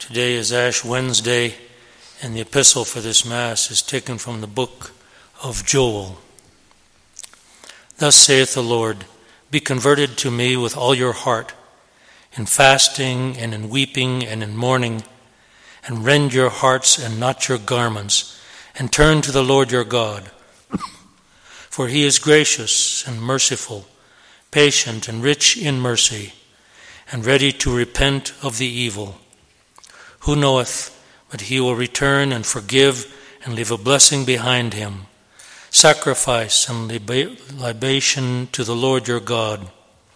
Today is Ash Wednesday, and the epistle for this Mass is taken from the book of Joel. Thus saith the Lord, Be converted to me with all your heart, in fasting and in weeping and in mourning, and rend your hearts and not your garments, and turn to the Lord your God. For he is gracious and merciful, patient and rich in mercy, and ready to repent of the evil. Who knoweth but he will return and forgive and leave a blessing behind him, sacrifice and libation to the Lord your God.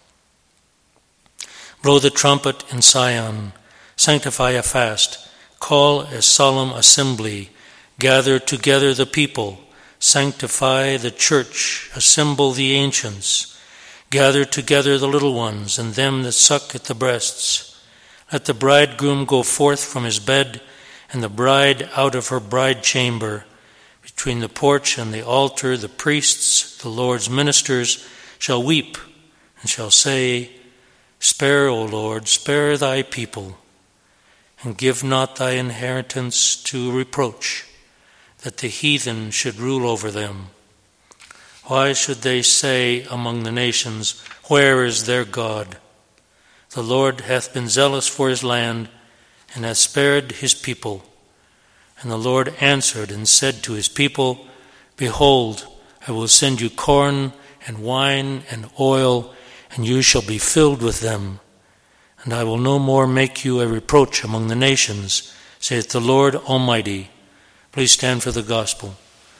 Blow the trumpet in Sion, sanctify a fast, call a solemn assembly, gather together the people, sanctify the church, assemble the ancients, gather together the little ones and them that suck at the breasts. Let the bridegroom go forth from his bed, and the bride out of her bride chamber. Between the porch and the altar, the priests, the Lord's ministers, shall weep, and shall say, Spare, O Lord, spare thy people, and give not thy inheritance to reproach, that the heathen should rule over them. Why should they say among the nations, Where is their God? The Lord hath been zealous for his land, and hath spared his people. And the Lord answered and said to his people, Behold, I will send you corn and wine and oil, and you shall be filled with them. And I will no more make you a reproach among the nations, saith the Lord Almighty. Please stand for the gospel.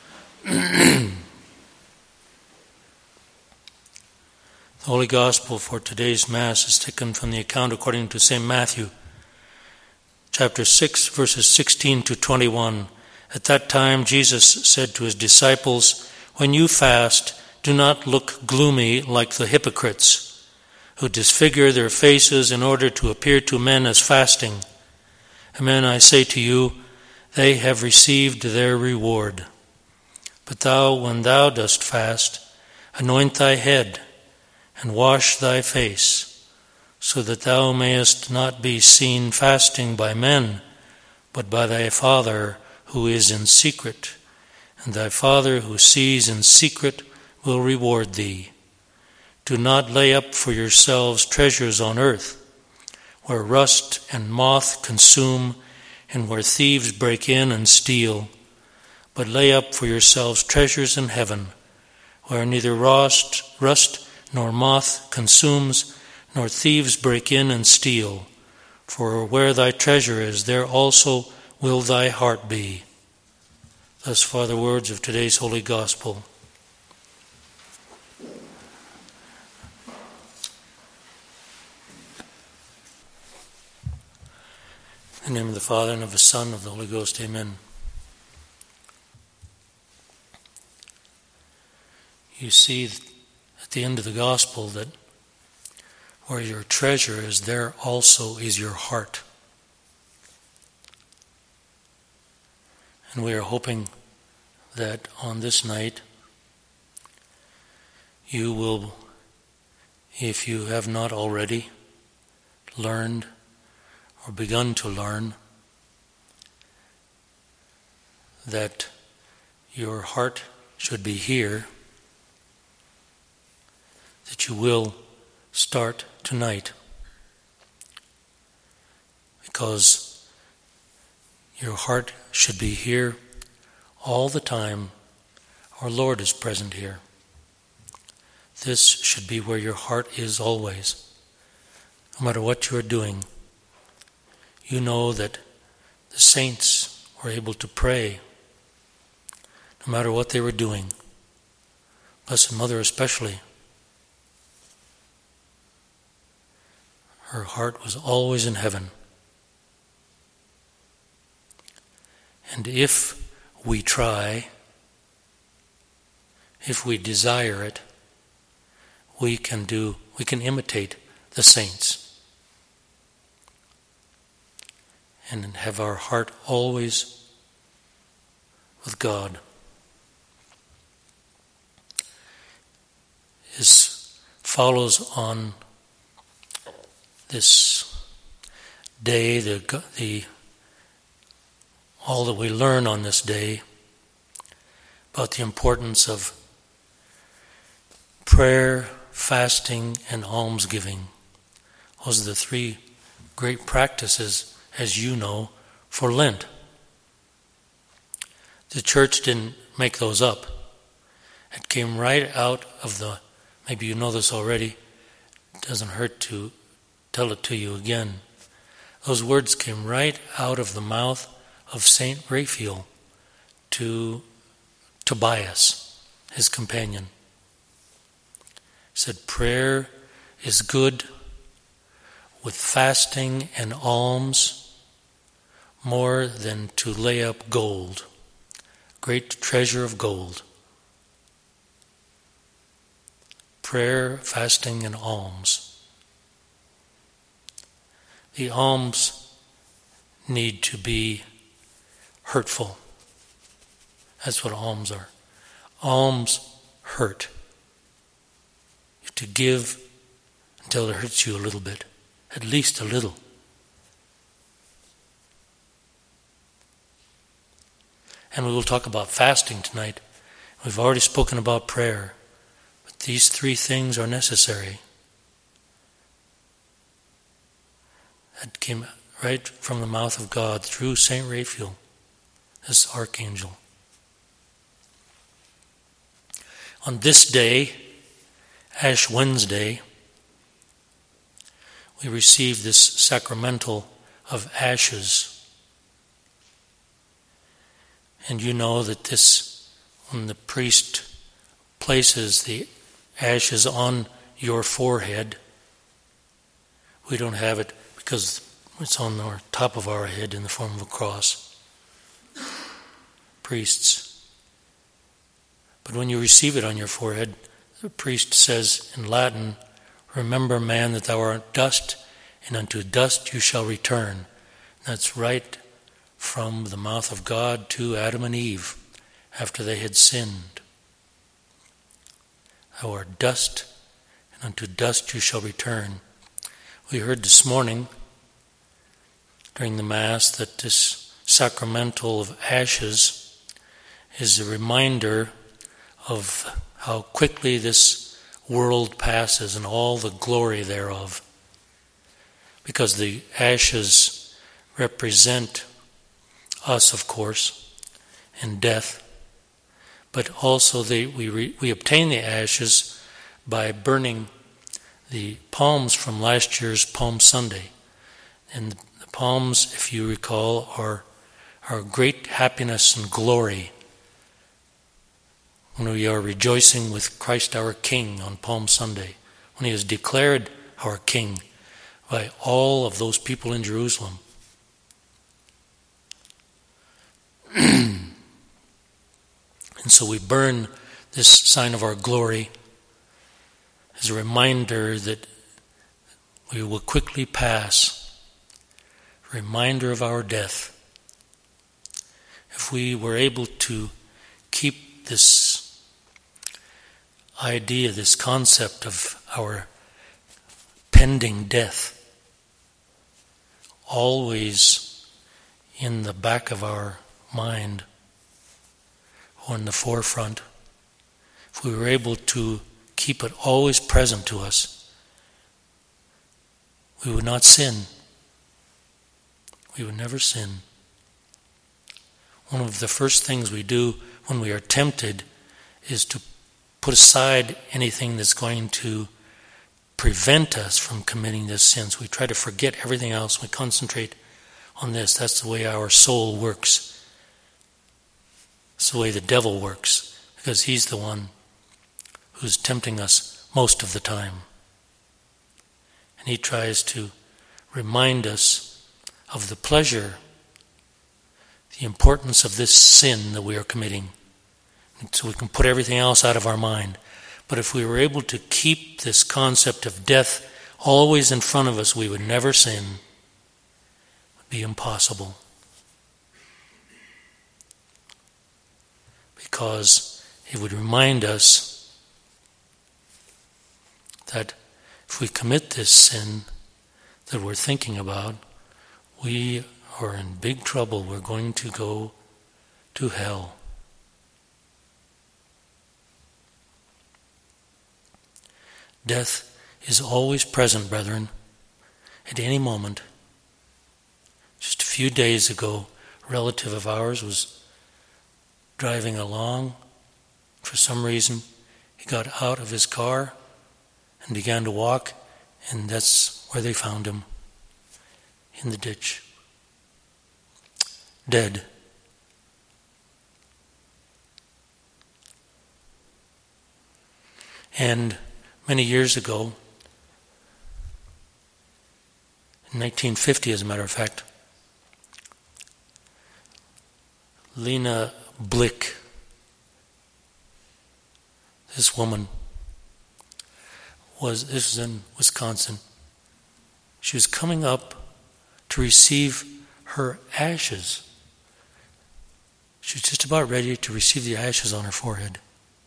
The Holy Gospel for today's Mass is taken from the account according to St. Matthew, chapter 6, verses 16 to 21. At that time Jesus said to his disciples, When you fast, do not look gloomy like the hypocrites, who disfigure their faces in order to appear to men as fasting. Amen, I say to you, they have received their reward. But thou, when thou dost fast, anoint thy head, and wash thy face, so that thou mayest not be seen fasting by men, but by thy Father who is in secret, and thy Father who sees in secret will reward thee. Do not lay up for yourselves treasures on earth, where rust and moth consume, and where thieves break in and steal, but lay up for yourselves treasures in heaven, where neither rust nor moth consumes, nor thieves break in and steal. For where thy treasure is, there also will thy heart be. Thus far the words of today's Holy Gospel. In the name of the Father, and of the Son, and of the Holy Ghost, amen. You see at the end of the Gospel that where your treasure is, there also is your heart. And we are hoping that on this night you will, if you have not already learned or begun to learn, that your heart should be here, that you will start tonight, because your heart should be here all the time. Our Lord is present here. This should be where your heart is always. No matter what you are doing, you know that the saints were able to pray no matter what they were doing. Blessed Mother especially. Her heart was always in heaven. And if we try, if we desire it, we can imitate the saints and have our heart always with God. This follows on this day, the all that we learn on this day about the importance of prayer, fasting, and almsgiving. Those are the three great practices, as you know, for Lent. The church didn't make those up. It came right out of maybe you know this already, it doesn't hurt to tell it to you again. Those words came right out of the mouth of Saint Raphael to Tobias, his companion. He said, prayer is good with fasting and alms more than to lay up gold, great treasure of gold. Prayer, fasting, and alms. The alms need to be hurtful. That's what alms are. Alms hurt. You have to give until it hurts you a little bit, at least a little. And we will talk about fasting tonight. We've already spoken about prayer, but these three things are necessary. That came right from the mouth of God through Saint Raphael, this archangel. On this day, Ash Wednesday, we receive this sacramental of ashes. And you know that this, when the priest places the ashes on your forehead, we don't have it because it's on the top of our head in the form of a cross. Priests. But when you receive it on your forehead, the priest says in Latin, "Remember, man, that thou art dust, and unto dust you shall return." That's right from the mouth of God to Adam and Eve after they had sinned. Thou art dust, and unto dust you shall return. We heard this morning during the Mass that this sacramental of ashes is a reminder of how quickly this world passes and all the glory thereof. Because the ashes represent us, of course, and death, but also we obtain the ashes by burning the palms from last year's Palm Sunday. And the palms, if you recall, are great happiness and glory when we are rejoicing with Christ our King on Palm Sunday, when he is declared our King by all of those people in Jerusalem. And so we burn this sign of our glory as a reminder that we will quickly pass, a reminder of our death. If we were able to keep this idea, this concept of our pending death always in the back of our mind or in the forefront, if we were able to keep it always present to us, we would not sin. We would never sin. One of the first things we do when we are tempted is to put aside anything that's going to prevent us from committing this sin. So we try to forget everything else. We concentrate on this. That's the way our soul works. It's the way the devil works, because he's the one who's tempting us most of the time. And he tries to remind us of the pleasure, the importance of this sin that we are committing, so we can put everything else out of our mind. But if we were able to keep this concept of death always in front of us, we would never sin. It would be impossible. Because it would remind us that if we commit this sin that we're thinking about, we are in big trouble. We're going to go to hell. Death is always present, brethren, at any moment. Just a few days ago, a relative of ours was driving along. For some reason, he got out of his car and began to walk, and that's where they found him, in the ditch, dead. And many years ago, in 1950 as a matter of fact, Lena Blick, this woman, this was in Wisconsin. She was coming up to receive her ashes. She was just about ready to receive the ashes on her forehead.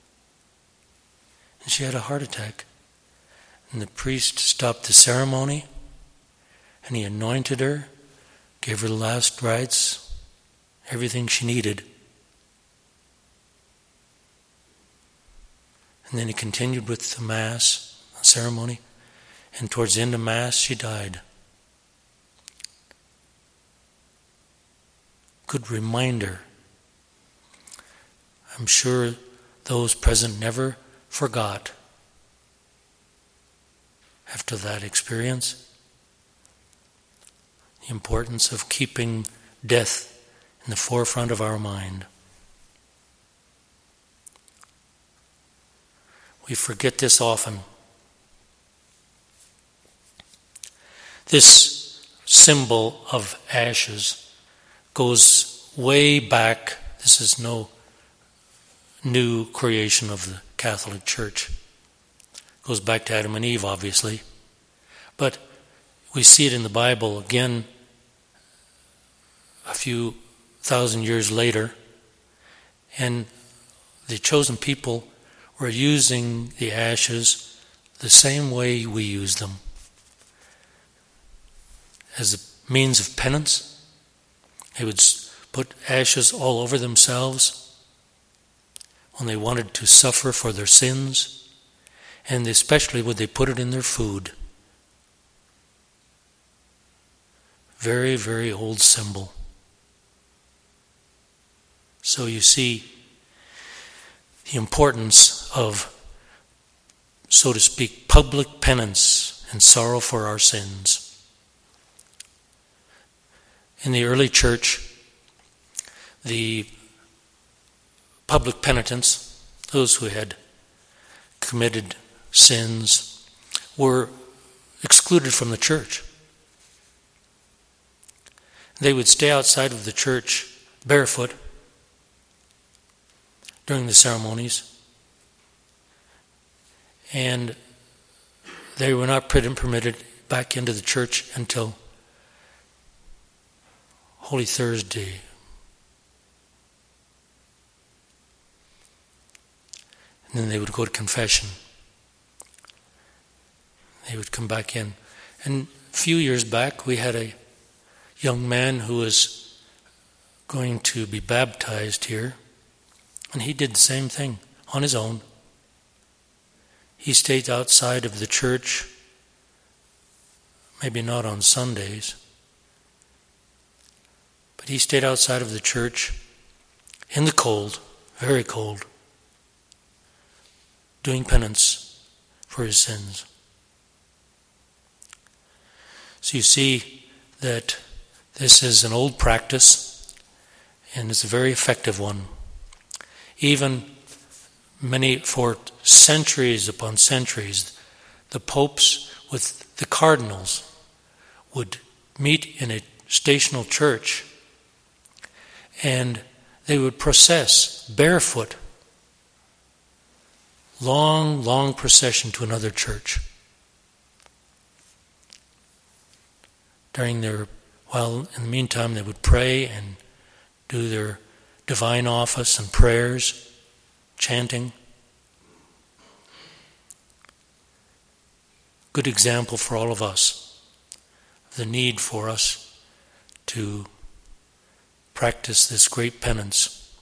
And she had a heart attack. And the priest stopped the ceremony, and he anointed her, gave her the last rites, everything she needed. And then he continued with the Mass ceremony, and towards the end of Mass, she died. Good reminder. I'm sure those present never forgot after that experience the importance of keeping death in the forefront of our mind. We forget this often. This symbol of ashes goes way back. This is no new creation of the Catholic Church. It goes back to Adam and Eve, obviously. But we see it in the Bible again a few thousand years later. And the chosen people were using the ashes the same way we use them. As a means of penance. They would put ashes all over themselves when they wanted to suffer for their sins, and especially would they put it in their food. Very, very old symbol. So you see the importance of, so to speak, public penance and sorrow for our sins. In the early church, the public penitents, those who had committed sins, were excluded from the church. They would stay outside of the church barefoot during the ceremonies, and they were not permitted back into the church until Holy Thursday. And then they would go to confession. They would come back in. And a few years back, we had a young man who was going to be baptized here. And he did the same thing on his own. He stayed outside of the church, maybe not on Sundays, but he stayed outside of the church in the cold, very cold, doing penance for his sins. So you see that this is an old practice, and it's a very effective one. Even for centuries upon centuries, the popes with the cardinals would meet in a stational church, and they would process barefoot, long, long procession to another church. While in the meantime they would pray and do their divine office and prayers, chanting. Good example for all of us, the need for us to practice this great penance,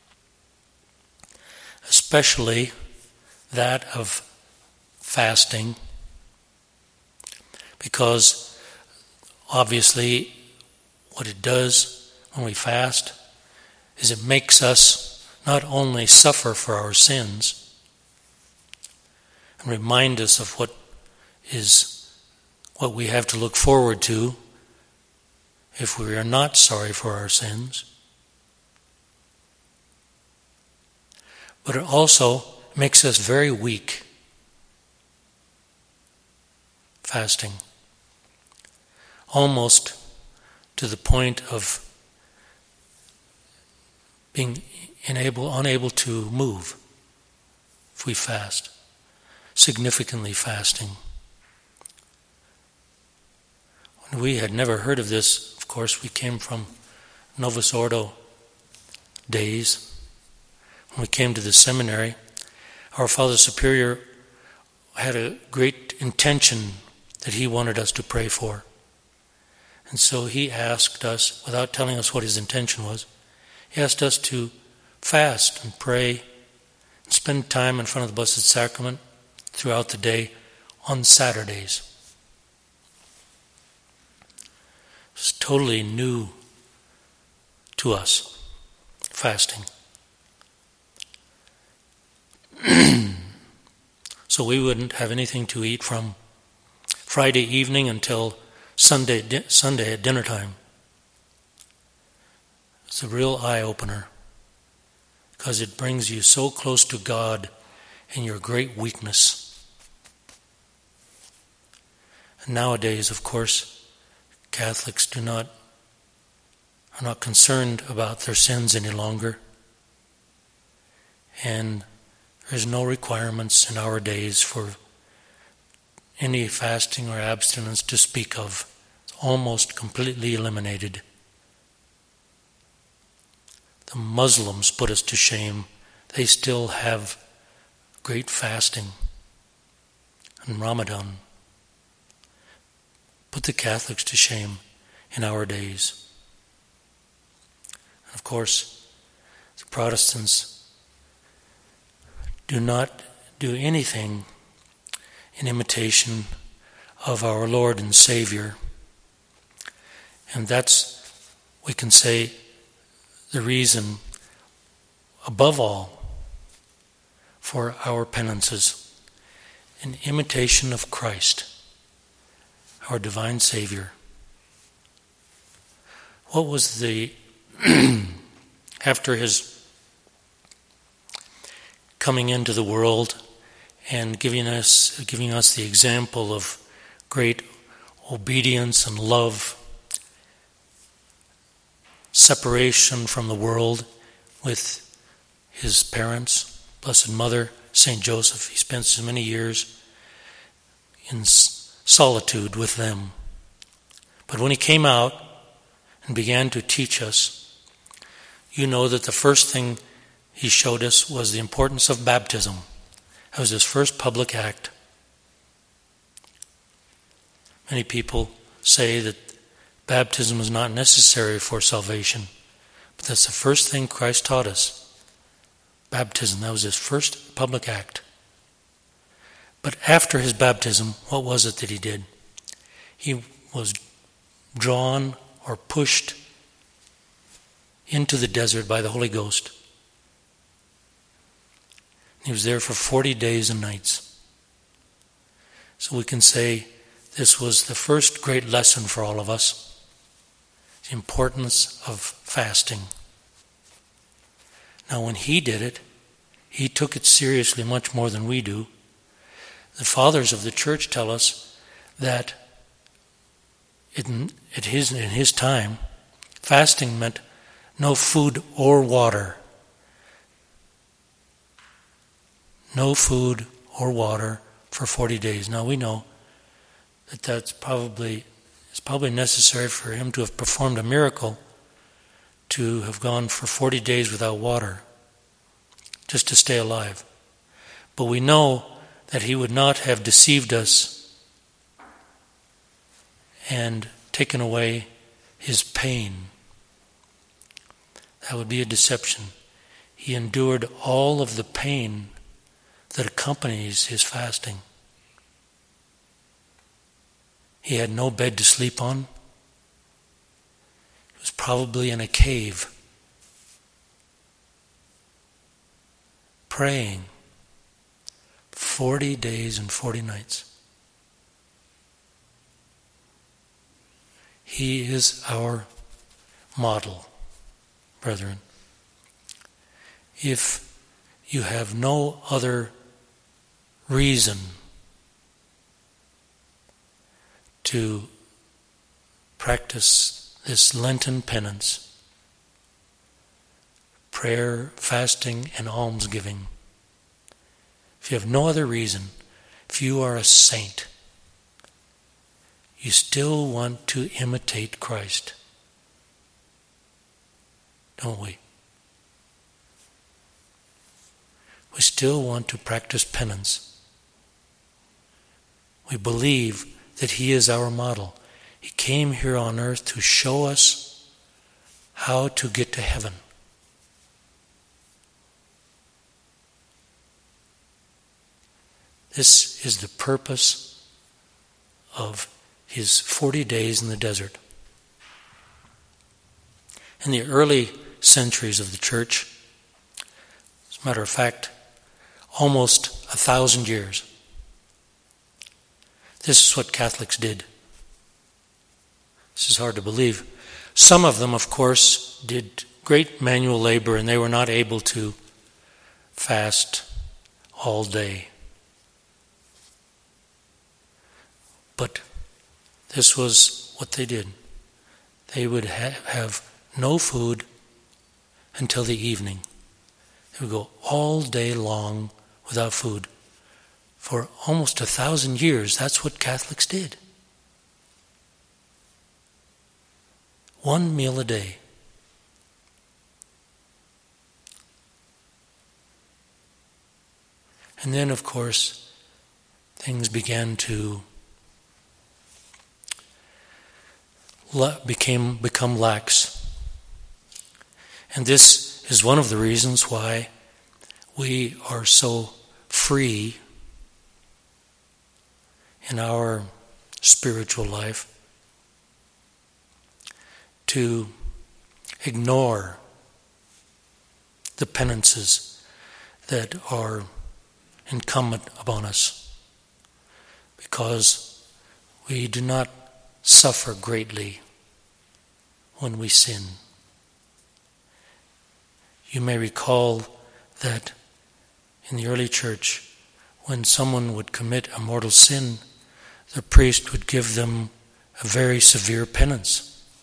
especially that of fasting, because obviously what it does when we fast is it makes us not only suffer for our sins and remind us of what we have to look forward to if we are not sorry for our sins, but it also makes us very weak. Fasting, almost to the point of being unable to move if we fast, significantly fasting. When we had never heard of this, of course, we came from Novus Ordo days. When we came to the seminary, our Father Superior had a great intention that he wanted us to pray for. And so he asked us, without telling us what his intention was, he asked us to fast and pray and spend time in front of the Blessed Sacrament throughout the day on Saturdays. It's totally new to us, fasting. So we wouldn't have anything to eat from Friday evening until Sunday at dinner time. It's a real eye-opener because it brings you so close to God in your great weakness. And nowadays, of course, Catholics are not concerned about their sins any longer. And there's no requirements in our days for any fasting or abstinence to speak of. It's almost completely eliminated. The Muslims put us to shame. They still have great fasting and Ramadan. Put the Catholics to shame in our days. And of course, the Protestants do not do anything in imitation of our Lord and Savior. And that's, we can say, the reason, above all, for our penances, an imitation of Christ, our divine Savior. What was after his coming into the world and giving us the example of great obedience and love, separation from the world with his parents, Blessed Mother, Saint Joseph. He spent so many years in solitude with them. But when he came out and began to teach us, you know that the first thing he showed us was the importance of baptism. That was his first public act. Many people say that baptism is not necessary for salvation, but that's the first thing Christ taught us. Baptism, that was his first public act. But after his baptism, what was it that he did? He was drawn or pushed into the desert by the Holy Ghost. He was there for 40 days and nights. So we can say this was the first great lesson for all of us, the importance of fasting. Now when he did it, he took it seriously much more than we do. The fathers of the church tell us that in his time, fasting meant no food or water. No food or water for 40 days. Now we know that it's probably necessary for him to have performed a miracle to have gone for 40 days without water, just to stay alive. But we know that he would not have deceived us and taken away his pain That would be a deception. He endured all of the pain that accompanies his fasting. He had no bed to sleep on. He was probably in a cave, praying 40 days and 40 nights. He is our model, brethren. If you have no other reason to practice this Lenten penance, prayer, fasting, and almsgiving, if you have no other reason, if you are a saint, you still want to imitate Christ, don't we? We still want to practice penance. We believe that He is our model. He came here on earth to show us how to get to heaven. This is the purpose of His 40 days in the desert. In the early centuries of the church, as a matter of fact, almost 1,000 years, this is what Catholics did. This is hard to believe. Some of them, of course, did great manual labor and they were not able to fast all day. But this was what they did. They would have no food until the evening. They would go all day long without food. For almost 1,000 years, that's what Catholics did. One meal a day. And then, of course, things began to become lax. And this is one of the reasons why we are so free in our spiritual life to ignore the penances that are incumbent upon us, because we do not suffer greatly when we sin. You may recall that in the early church, when someone would commit a mortal sin, the priest would give them a very severe penance.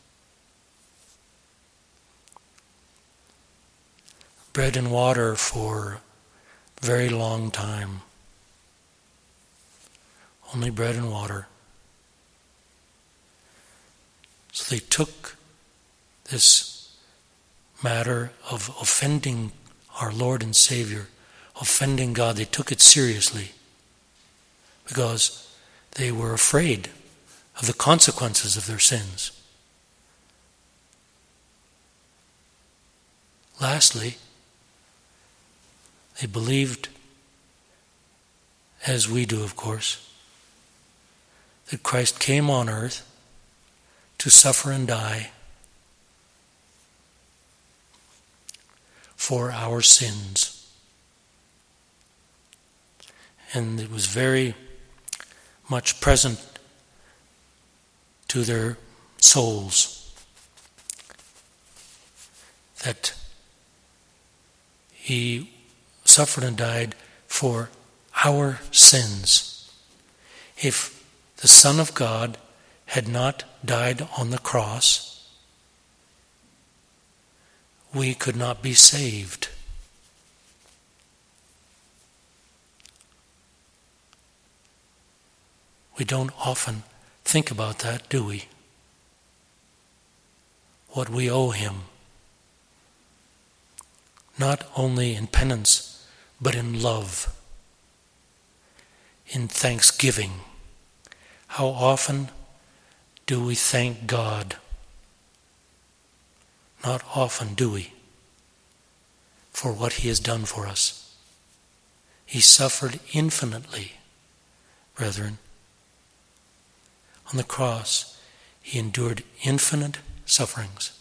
Bread and water for a very long time. Only bread and water. So they took this matter of offending our Lord and Savior, offending God, they took it seriously because they were afraid of the consequences of their sins. Lastly, they believed, as we do of course, that Christ came on earth to suffer and die for our sins. And it was very much present to their souls that He suffered and died for our sins. If the Son of God had not died on the cross, we could not be saved. We don't often think about that, do we? What we owe Him. Not only in penance, but in love, in thanksgiving. How often do we thank God? Not often, do we? for what he has done for us. He suffered infinitely, brethren. On the cross, he endured infinite sufferings.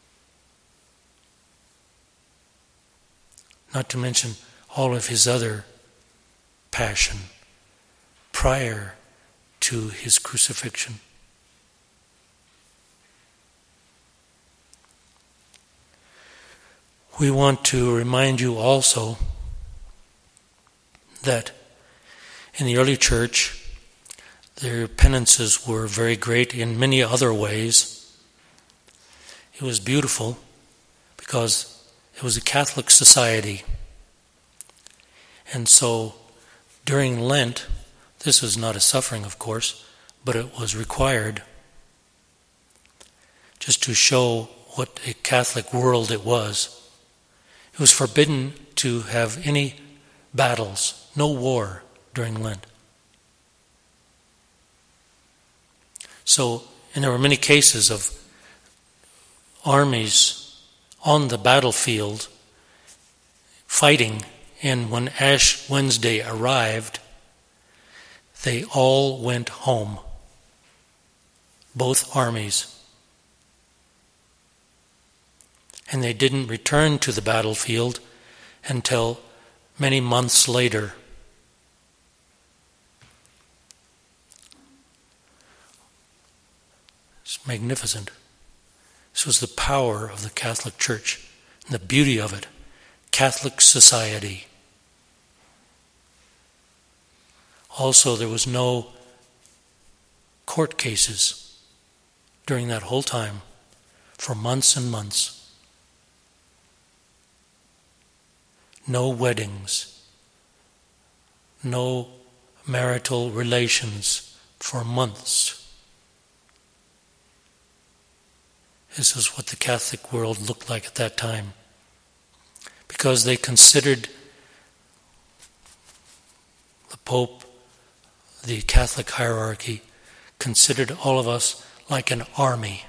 Not to mention all of his other passion prior to his crucifixion. We want to remind you also that in the early church, their penances were very great in many other ways. It was beautiful because it was a Catholic society. And so during Lent, this was not a suffering, of course, but it was required just to show what a Catholic world it was. It was forbidden to have any battles, no war during Lent. So, and there were many cases of armies on the battlefield fighting, and when Ash Wednesday arrived, they all went home, both armies. And they didn't return to the battlefield until many months later. It's magnificent. This was the power of the Catholic Church and the beauty of it. Catholic society. Also, there was no court cases during that whole time for months and months. No weddings, no marital relations for months. This is what the Catholic world looked like at that time, because they considered the Pope, the Catholic hierarchy, considered all of us like an army.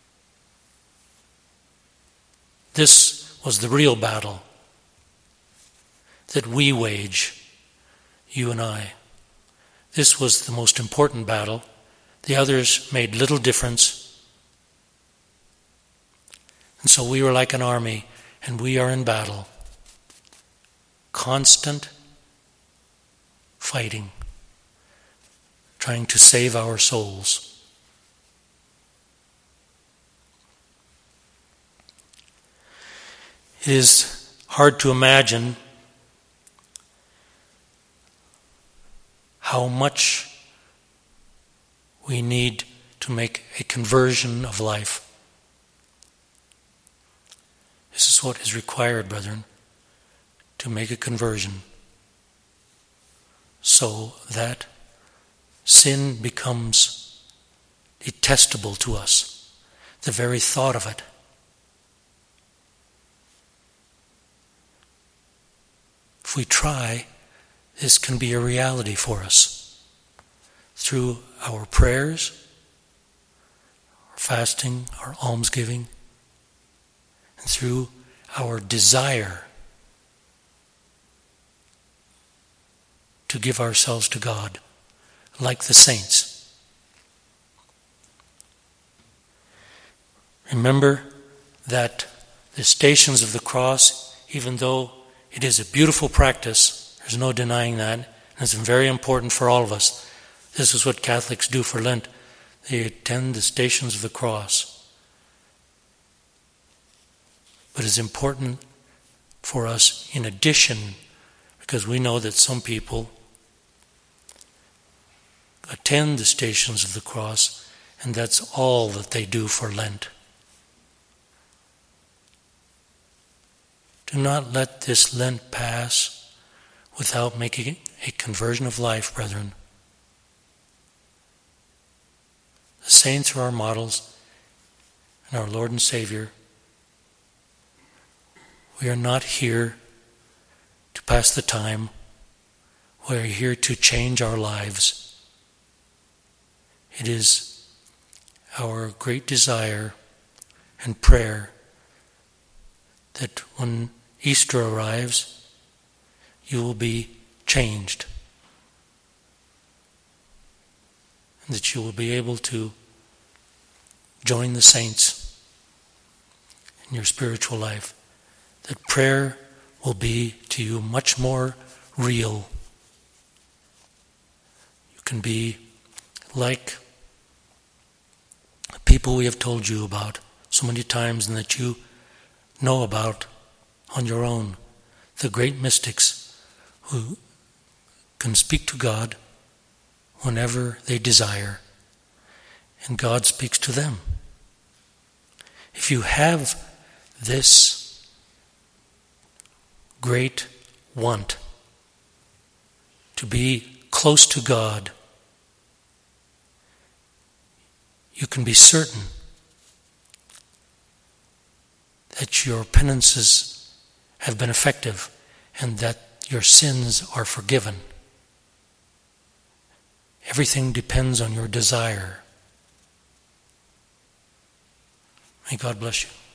This was the real battle that we wage, you and I. This was the most important battle. The others made little difference. And so we were like an army, and we are in battle. Constant fighting, trying to save our souls. It is hard to imagine how much we need to make a conversion of life. This is what is required, brethren, to make a conversion, so that sin becomes detestable to us, the very thought of it. If we try, this can be a reality for us through our prayers, our fasting, our almsgiving, and through our desire to give ourselves to God, like the saints. Remember that the Stations of the Cross, even though it is a beautiful practice, there's no denying that, and it's very important for all of us. This is what Catholics do for Lent. They attend the Stations of the Cross. But it's important for us in addition, because we know that some people attend the Stations of the Cross, and that's all that they do for Lent. Do not let this Lent pass without making a conversion of life, brethren. The saints are our models and our Lord and Savior. We are not here to pass the time. We are here to change our lives. It is our great desire and prayer that when Easter arrives, you will be changed. And that you will be able to join the saints in your spiritual life. That prayer will be to you much more real. You can be like the people we have told you about so many times and that you know about on your own, the great mystics who can speak to God whenever they desire, and God speaks to them. If you have this great want to be close to God, you can be certain that your penances have been effective and that your sins are forgiven. Everything depends on your desire. May God bless you.